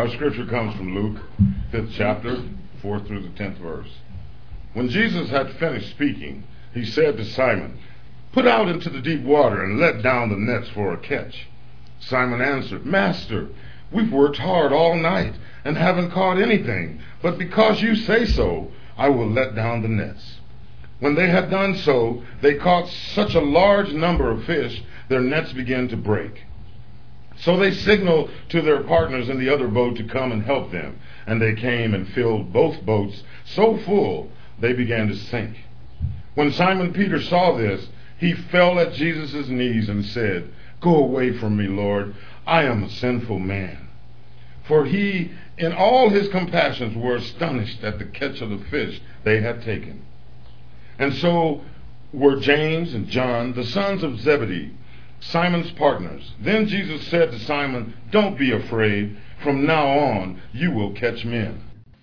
Our scripture comes from Luke, 5th chapter, 4th through the 10th verse. When Jesus had finished speaking, he said to Simon, "Put out into the deep water and let down the nets for a catch." Simon answered, "Master, we've worked hard all night and haven't caught anything, but because you say so, I will let down the nets." When they had done so, they caught such a large number of fish, their nets began to break. So they signaled to their partners in the other boat to come and help them, and they came and filled both boats so full they began to sink. When Simon Peter saw this, he fell at Jesus' knees and said, "Go away from me, Lord, I am a sinful man." For he, in all his compassions, were astonished at the catch of the fish they had taken. And so were James and John, the sons of Zebedee, Simon's partners. Then Jesus said to Simon, "Don't be afraid. From now on, you will catch men."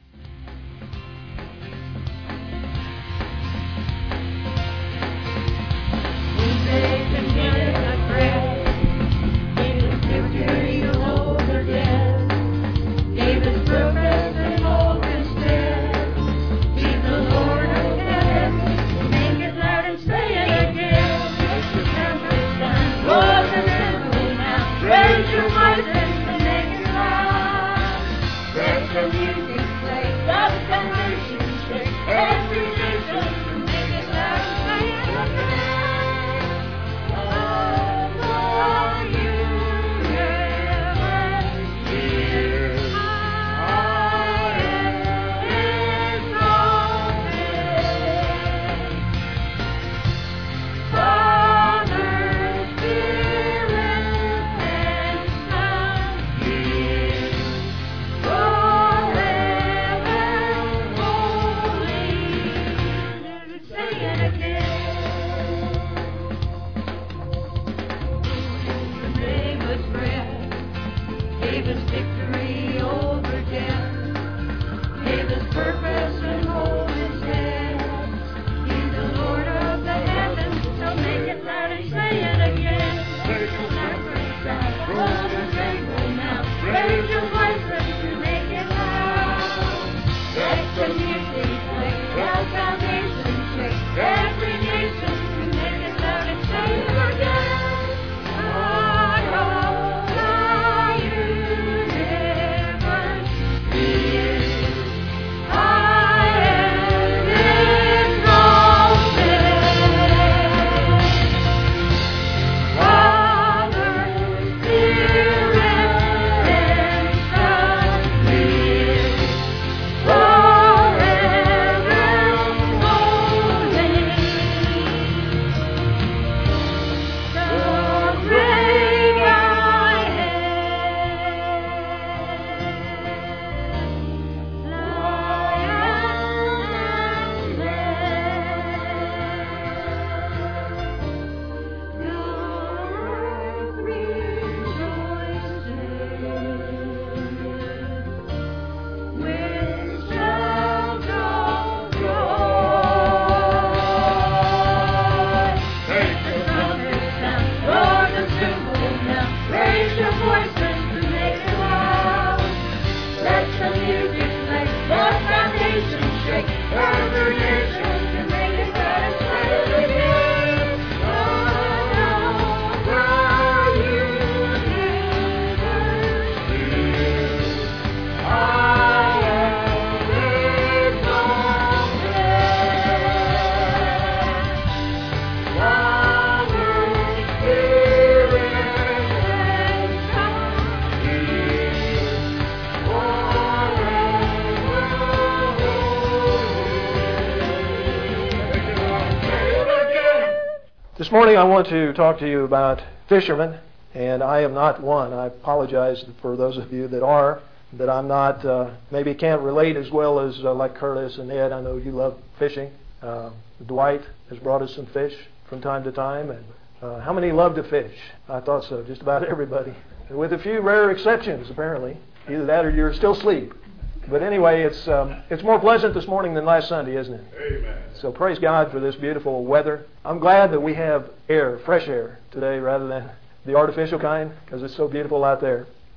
This morning I want to talk to you about fishermen, and I am not one. I apologize for those of you that are, that I'm not, maybe can't relate as well as like Curtis and Ed. I know you love fishing. Dwight has brought us some fish from time to time, and how many love to fish? I thought so, just about everybody. With a few rare exceptions, apparently. Either that or you're still asleep. But anyway, it's more pleasant this morning than last Sunday, isn't it? Amen. So praise God for this beautiful weather. I'm glad that we have air, fresh air today rather than the artificial kind, because it's so beautiful out there.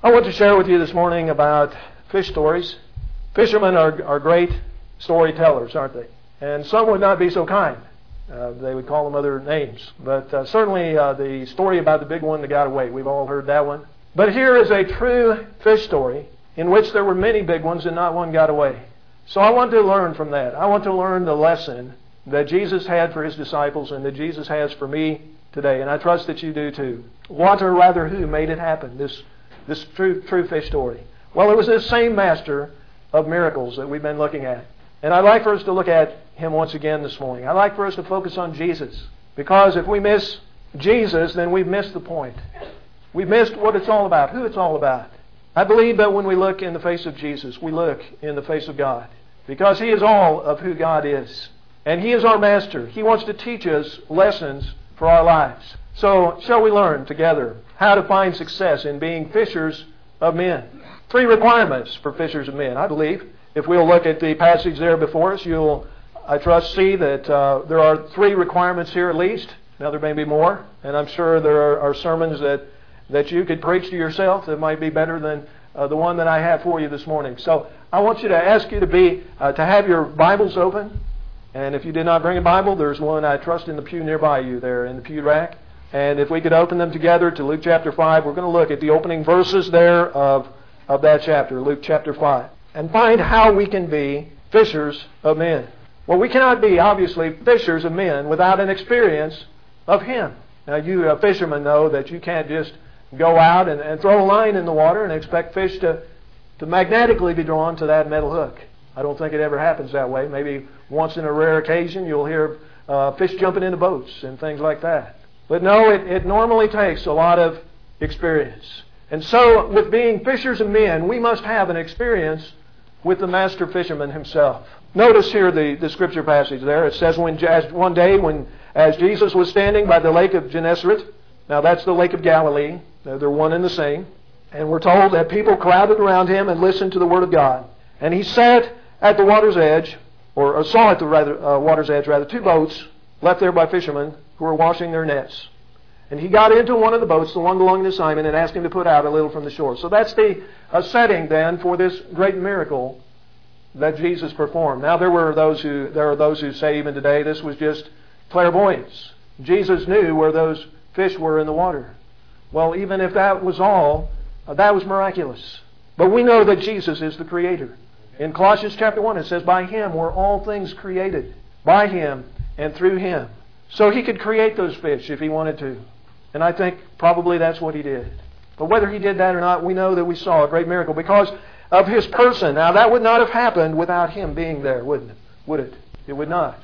I want to share with you this morning about fish stories. Fishermen are great storytellers, aren't they? And some would not be so kind. They would call them other names. But certainly the story about the big one that got away, we've all heard that one. But here is a true fish story in which there were many big ones and not one got away. So I want to learn from that. I want to learn the lesson that Jesus had for His disciples and that Jesus has for me today. And I trust that you do too. What or rather who made it happen, this true fish story? Well, it was this same master of miracles that we've been looking at. And I'd like for us to look at Him once again this morning. I'd like for us to focus on Jesus. Because if we miss Jesus, then we've missed the point. We've missed what it's all about, who it's all about. I believe that when we look in the face of Jesus, we look in the face of God. Because He is all of who God is. And He is our master. He wants to teach us lessons for our lives. So, shall we learn together how to find success in being fishers of men? 3 requirements for fishers of men, I believe. If we'll look at the passage there before us, you'll, I trust, see that there are 3 requirements here at least. Now there may be more, and I'm sure there are sermons that you could preach to yourself that might be better than the one that I have for you this morning. So I want you to ask you to have your Bibles open. And if you did not bring a Bible, there's one, I trust, in the pew nearby you there in the pew rack. And if we could open them together to Luke chapter 5, we're going to look at the opening verses there of that chapter, Luke chapter 5, and find how we can be fishers of men. Well, we cannot be, obviously, fishers of men without an experience of Him. Now, you fishermen know that you can't just go out and throw a line in the water and expect fish to magnetically be drawn to that metal hook. I don't think it ever happens that way. Maybe once in a rare occasion you'll hear fish jumping into boats and things like that. But no, it normally takes a lot of experience. And so, with being fishers of men, we must have an experience with the master fisherman himself. Notice here the scripture passage there. It says, one day as Jesus was standing by the lake of Gennesaret, now that's the lake of Galilee, they're one and the same, and we're told that people crowded around Him and listened to the Word of God. And He sat at the water's edge, or saw at the water's edge, 2 boats left there by fishermen who were washing their nets. And He got into one of the boats, the one belonging to Simon, and asked him to put out a little from the shore. So that's the setting then for this great miracle that Jesus performed. Now there are those who say even today this was just clairvoyance. Jesus knew where those fish were in the water. Well, even if that was all, that was miraculous. But we know that Jesus is the Creator. In Colossians chapter 1 it says, by Him were all things created. By Him and through Him. So He could create those fish if He wanted to. And I think probably that's what He did. But whether He did that or not, we know that we saw a great miracle because of His person. Now that would not have happened without Him being there, would it? It would not.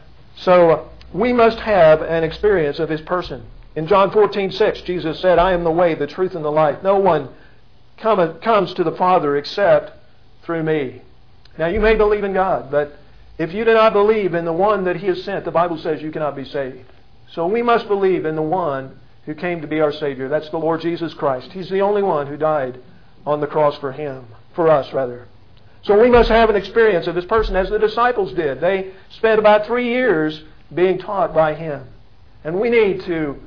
So we must have an experience of His person. In John 14:6, Jesus said, I am the way, the truth, and the life. No one comes to the Father except through me. Now you may believe in God, but if you do not believe in the one that He has sent, the Bible says you cannot be saved. So we must believe in the one who came to be our Savior. That's the Lord Jesus Christ. He's the only one who died on the cross for us. So we must have an experience of His person as the disciples did. They spent about 3 years being taught by Him. And we need to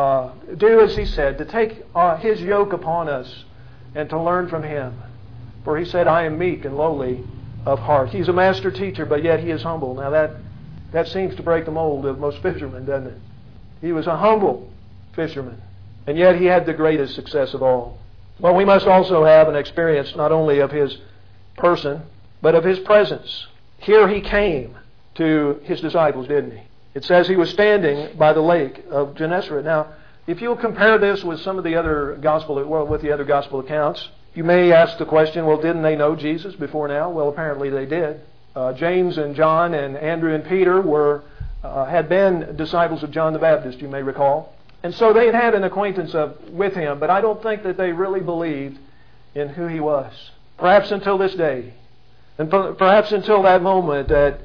do as He said, to take His yoke upon us and to learn from Him. For He said, I am meek and lowly of heart. He's a master teacher, but yet He is humble. Now that seems to break the mold of most fishermen, doesn't it? He was a humble fisherman, and yet He had the greatest success of all. Well, we must also have an experience not only of His person, but of His presence. Here He came to His disciples, didn't He? It says He was standing by the lake of Gennesaret. Now, if you'll compare this with some of the other gospel accounts, you may ask the question, well, didn't they know Jesus before now? Well, apparently they did. James and John and Andrew and Peter had been disciples of John the Baptist, you may recall. And so they had an acquaintance with Him, but I don't think that they really believed in who He was. Perhaps until this day. And perhaps until that moment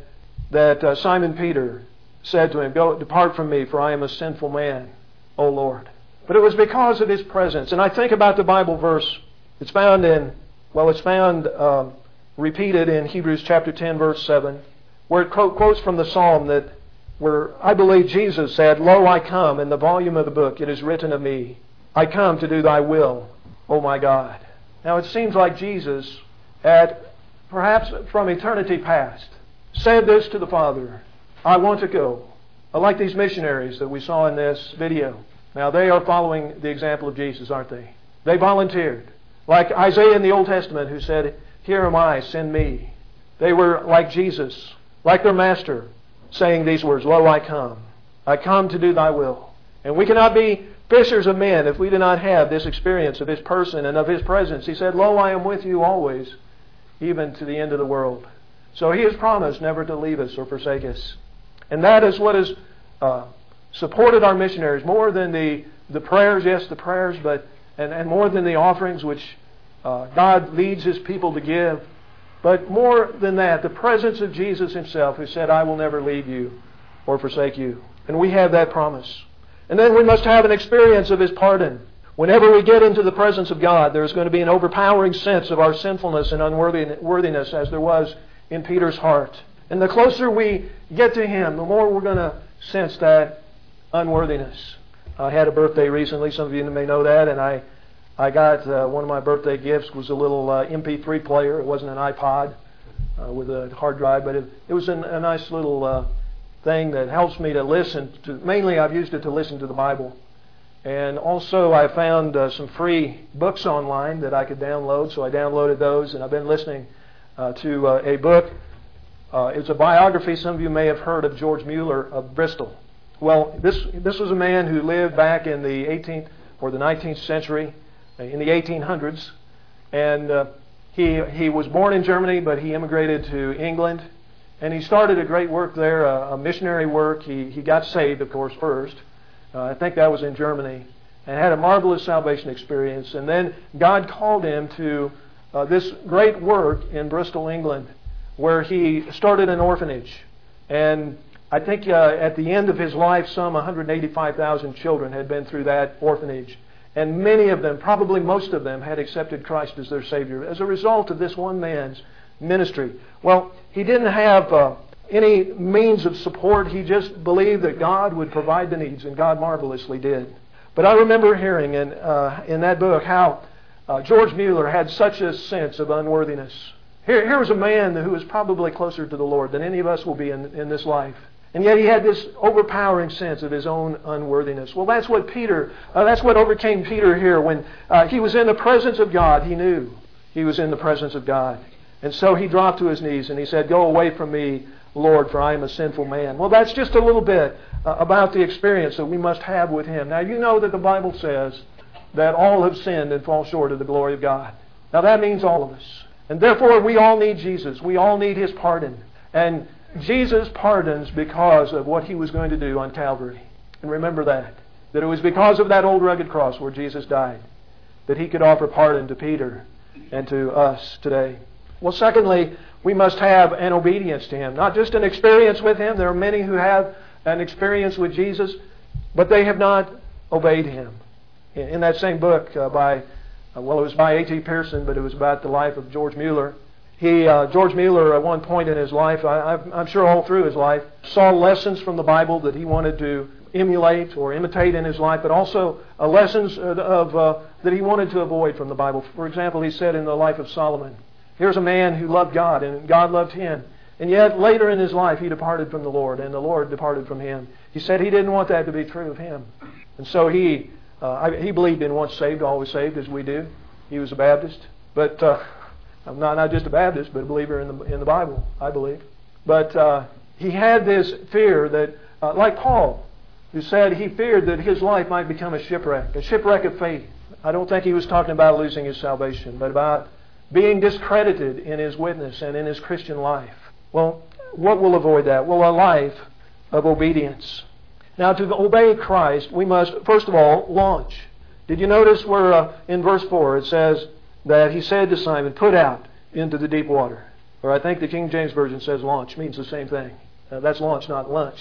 that Simon Peter said to Him, Go, depart from me, for I am a sinful man, O Lord. But it was because of His presence. And I think about the Bible verse. It's found repeated in Hebrews chapter 10, verse 7, where it quotes from the Psalm where I believe Jesus said, Lo, I come, in the volume of the book it is written of me, I come to do Thy will, O my God. Now it seems like Jesus, perhaps from eternity past, said this to the Father, I want to go. Like these missionaries that we saw in this video. Now they are following the example of Jesus, aren't they? They volunteered. Like Isaiah in the Old Testament who said, here am I, send me. They were like Jesus, like their Master, saying these words, Lo, I come. I come to do thy will. And we cannot be fishers of men if we do not have this experience of His person and of His presence. He said, Lo, I am with you always, even to the end of the world. So He has promised never to leave us or forsake us. And that is what has supported our missionaries more than the prayers, yes, the prayers, and more than the offerings which God leads His people to give. But more than that, the presence of Jesus Himself, who said, I will never leave you or forsake you. And we have that promise. And then we must have an experience of His pardon. Whenever we get into the presence of God, there's going to be an overpowering sense of our sinfulness and unworthiness, as there was in Peter's heart. And the closer we get to Him, the more we're going to sense that unworthiness. I had a birthday recently, some of you may know that, and I got one of my birthday gifts was a little MP3 player. It wasn't an iPod with a hard drive, but it was a nice little thing that helps me to listen to. Mainly I've used it to listen to the Bible. And also I found some free books online that I could download, so I downloaded those, and I've been listening to a book. It's a biography. Some of you may have heard of George Mueller of Bristol. Well, this was a man who lived back in the 18th or the 19th century, in the 1800s, and he was born in Germany, but he immigrated to England, and he started a great work there, a missionary work. He got saved, of course, first. I think that was in Germany, and had a marvelous salvation experience. And then God called him to this great work in Bristol, England, where he started an orphanage. And I think at the end of his life, some 185,000 children had been through that orphanage. And many of them, probably most of them, had accepted Christ as their Savior as a result of this one man's ministry. Well, he didn't have any means of support. He just believed that God would provide the needs, and God marvelously did. But I remember hearing in that book how George Mueller had such a sense of unworthiness. Here was a man who was probably closer to the Lord than any of us will be in this life. And yet he had this overpowering sense of his own unworthiness. Well, that's what overcame Peter here. When he was in the presence of God, he knew he was in the presence of God. And so he dropped to his knees and he said, Go away from me, Lord, for I am a sinful man. Well, that's just a little bit about the experience that we must have with Him. Now, you know that the Bible says that all have sinned and fall short of the glory of God. Now, that means all of us. And therefore, we all need Jesus. We all need His pardon. And Jesus pardons because of what He was going to do on Calvary. And remember that it was because of that old rugged cross where Jesus died that He could offer pardon to Peter and to us today. Well, secondly, we must have an obedience to Him. Not just an experience with Him. There are many who have an experience with Jesus, but they have not obeyed Him. In that same book it was by A.T. Pearson, but it was about the life of George Mueller. George Mueller, at one point in his life, I'm sure all through his life, saw lessons from the Bible that he wanted to emulate or imitate in his life, but also lessons that he wanted to avoid from the Bible. For example, he said in the life of Solomon, here's a man who loved God, and God loved him. And yet, later in his life, he departed from the Lord, and the Lord departed from him. He said he didn't want that to be true of him. And so he believed in once saved, always saved, as we do. He was a Baptist. But I'm not just a Baptist, but a believer in the Bible, I believe. But he had this fear that, like Paul, who said he feared that his life might become a shipwreck of faith. I don't think he was talking about losing his salvation, but about being discredited in his witness and in his Christian life. Well, what will avoid that? Well, a life of obedience. Now, to obey Christ, we must, first of all, launch. Did you notice where in verse 4 it says that He said to Simon, put out into the deep water? Or I think the King James Version says launch, means the same thing. That's launch, not lunch.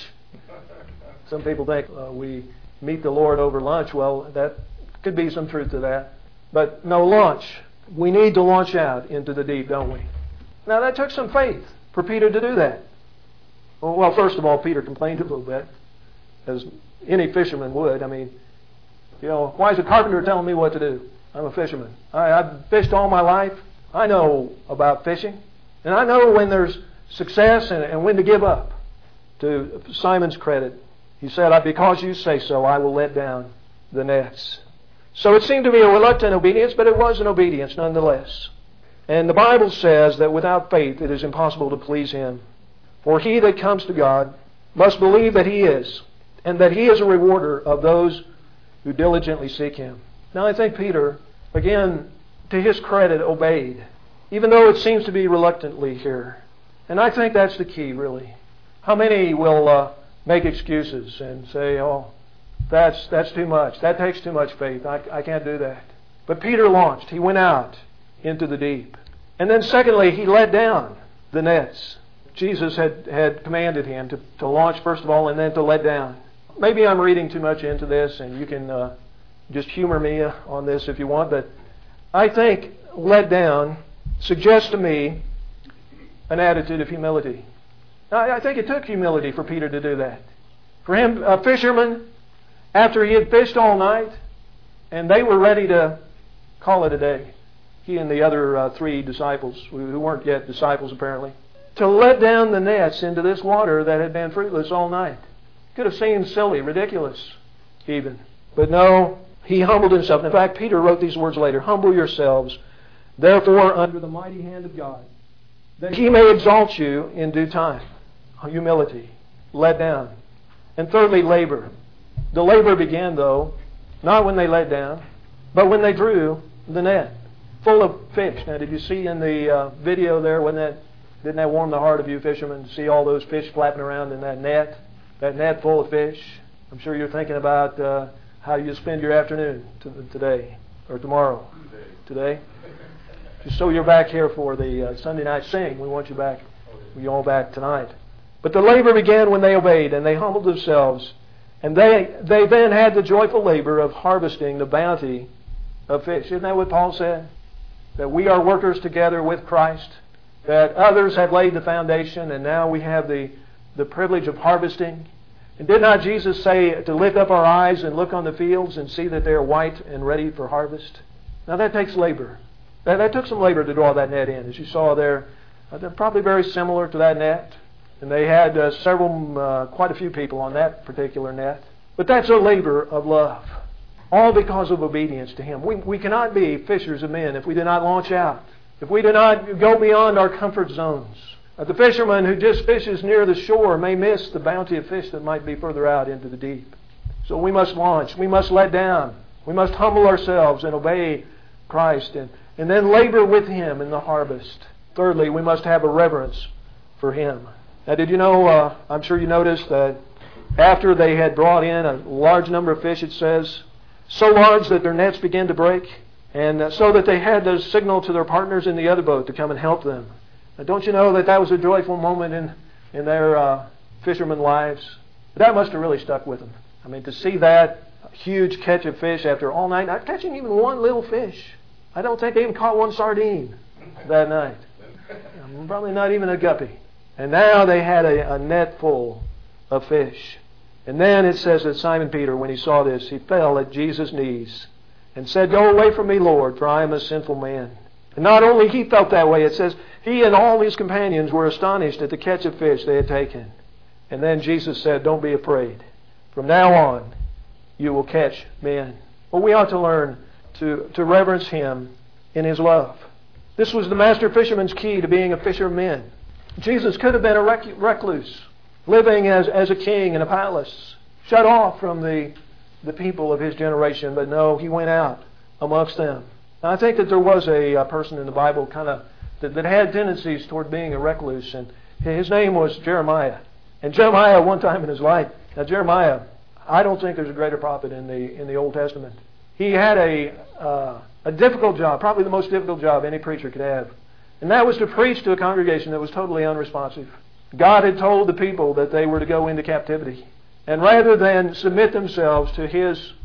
Some people think we meet the Lord over lunch. Well, that could be some truth to that. But no, launch. We need to launch out into the deep, don't we? Now, that took some faith for Peter to do that. Well, first of all, Peter complained a little bit, as any fisherman would. I mean, why is a carpenter telling me what to do? I'm a fisherman. I've fished all my life. I know about fishing. And I know when there's success and when to give up. To Simon's credit, he said, because you say so, I will let down the nets. So it seemed to be a reluctant obedience, but it was an obedience nonetheless. And the Bible says that without faith it is impossible to please Him. For he that comes to God must believe that He is, and that He is a rewarder of those who diligently seek Him. Now I think Peter, again, to his credit, obeyed, even though it seems to be reluctantly here. And I think that's the key, really. How many will make excuses and say, oh, that's too much. That takes too much faith. I can't do that. But Peter launched. He went out into the deep. And then secondly, he let down the nets. Jesus had commanded him to launch first of all and then to let down. Maybe I'm reading too much into this, and you can just humor me on this if you want, but I think let down suggests to me an attitude of humility. Now, I think it took humility for Peter to do that. For him, a fisherman, after he had fished all night, and they were ready to call it a day, he and the other 3 disciples, who weren't yet disciples apparently, to let down the nets into this water that had been fruitless all night. Could have seemed silly, ridiculous even. But no, he humbled himself. In fact, Peter wrote these words later, humble yourselves, therefore, under the mighty hand of God, that He may exalt you in due time. Humility, let down. And thirdly, labor. The labor began, though, not when they let down, but when they drew the net full of fish. Now, did you see in the video there, didn't that warm the heart of you fishermen to see all those fish flapping around in that net full of fish? I'm sure you're thinking about how you spend your afternoon today or tomorrow. Today? Just so you're back here for the Sunday night sing. We want you back. We're all back tonight. But the labor began when they obeyed and they humbled themselves. And they then had the joyful labor of harvesting the bounty of fish. Isn't that what Paul said? That we are workers together with Christ. That others have laid the foundation and now we have the privilege of harvesting. And did not Jesus say to lift up our eyes and look on the fields and see that they are white and ready for harvest? Now that takes labor. That took some labor to draw that net in. As you saw there, they're probably very similar to that net. And they had quite a few people on that particular net. But that's a labor of love. All because of obedience to Him. We cannot be fishers of men if we do not launch out. If we do not go beyond our comfort zones. The fisherman who just fishes near the shore may miss the bounty of fish that might be further out into the deep. So we must launch. We must let down. We must humble ourselves and obey Christ. And then labor with Him in the harvest. Thirdly, we must have a reverence for Him. Now, did you know, I'm sure you noticed that after they had brought in a large number of fish, it says, so large that their nets began to break, and so that they had to signal to their partners in the other boat to come and help them. Now, don't you know that was a joyful moment in their fishermen lives? That must have really stuck with them. I mean, to see that huge catch of fish after all night, not catching even one little fish. I don't think they even caught one sardine that night. Probably not even a guppy. And now they had a net full of fish. And then it says that Simon Peter, when he saw this, he fell at Jesus' knees and said, go away from me, Lord, for I am a sinful man. And not only he felt that way, it says he and all his companions were astonished at the catch of fish they had taken. And then Jesus said, don't be afraid. From now on, you will catch men. Well, we ought to learn to reverence Him in His love. This was the master fisherman's key to being a fisher of men. Jesus could have been a recluse, living as a king in a palace, shut off from the people of His generation, but no, He went out amongst them. Now, I think that there was a person in the Bible that had tendencies toward being a recluse, and his name was Jeremiah. And Jeremiah, one time in his life, now Jeremiah, I don't think there's a greater prophet in the Old Testament. He had a difficult job, probably the most difficult job any preacher could have. And that was to preach to a congregation that was totally unresponsive. God had told the people that they were to go into captivity. And rather than submit themselves to His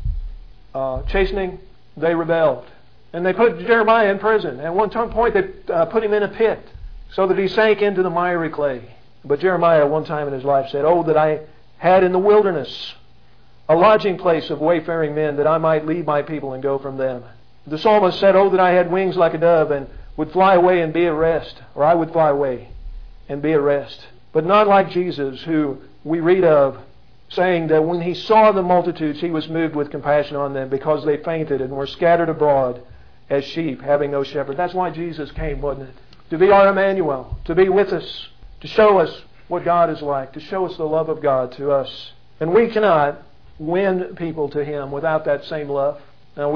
chastening, they rebelled. And they put Jeremiah in prison. At one point they put him in a pit so that he sank into the miry clay. But Jeremiah, one time in his life, said, oh, that I had in the wilderness a lodging place of wayfaring men, that I might leave my people and go from them. The psalmist said, "Oh, that I had wings like a dove and would fly away and be at rest," or I would fly away and be at rest. But not like Jesus, who we read of saying that when He saw the multitudes, He was moved with compassion on them because they fainted and were scattered abroad as sheep, having no shepherd. That's why Jesus came, wasn't it? To be our Emmanuel, to be with us, to show us what God is like, to show us the love of God to us. And we cannot win people to Him without that same love. Now,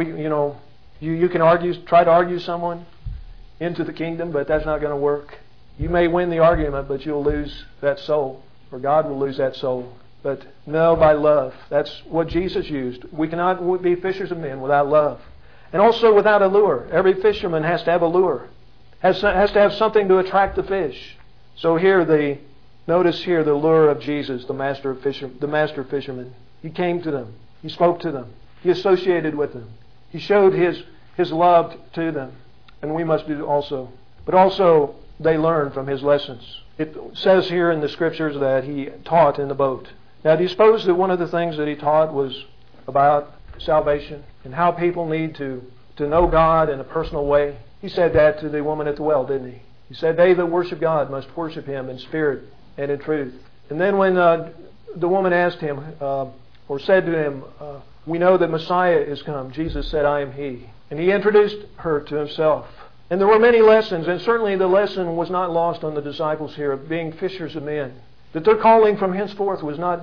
you can try to argue someone into the kingdom, but that's not going to work. You may win the argument, but you'll lose that soul, or God will lose that soul. But no, by love. That's what Jesus used. We cannot be fishers of men without love. And also without a lure. Every fisherman has to have a lure. Has to have something to attract the fish. So here, notice here the lure of Jesus, the master fisherman. He came to them. He spoke to them. He associated with them. He showed His love to them. And we must do also. But also, they learned from His lessons. It says here in the Scriptures that He taught in the boat. Now, do you suppose that one of the things that He taught was about salvation and how people need to know God in a personal way? He said that to the woman at the well, didn't He? He said, "They that worship God must worship Him in spirit and in truth." And then when the woman asked Him, or said to Him, "We know that Messiah is come," Jesus said, "I am He." And He introduced her to Himself. And there were many lessons, and certainly the lesson was not lost on the disciples here of being fishers of men. That their calling from henceforth was not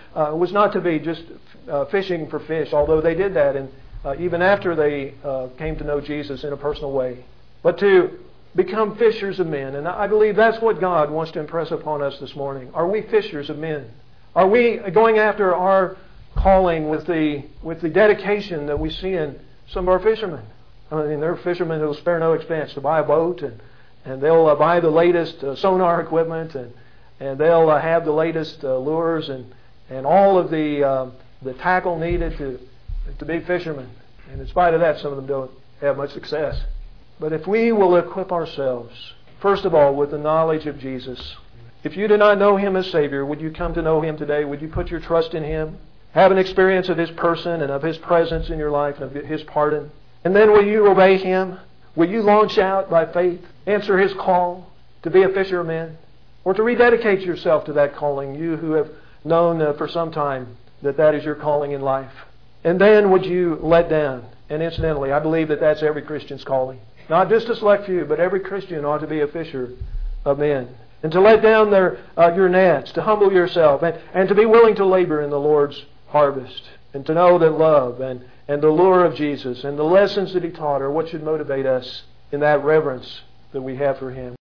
to be just fishing for fish, although they did that, and even after they came to know Jesus in a personal way, but to become fishers of men. And I believe that's what God wants to impress upon us this morning. Are we fishers of men? Are we going after our calling with the dedication that we see in some of our fishermen? I mean, there are fishermen who will spare no expense to buy a boat, and they'll buy the latest sonar equipment, and they'll have the latest lures and all of the tackle needed to be fishermen. And in spite of that, some of them don't have much success. But if we will equip ourselves, first of all, with the knowledge of Jesus. If you do not know Him as Savior, would you come to know Him today? Would you put your trust in Him? Have an experience of His person and of His presence in your life and of His pardon? And then will you obey Him? Will you launch out by faith, answer His call to be a fisher of men? Or to rededicate yourself to that calling, you who have known for some time that is your calling in life. And then would you let down? And incidentally, I believe that that's every Christian's calling. Not just a select few, but every Christian ought to be a fisher of men. And to let down your nets, to humble yourself, and to be willing to labor in the Lord's harvest. And to know that love and the lure of Jesus and the lessons that He taught are what should motivate us in that reverence that we have for Him.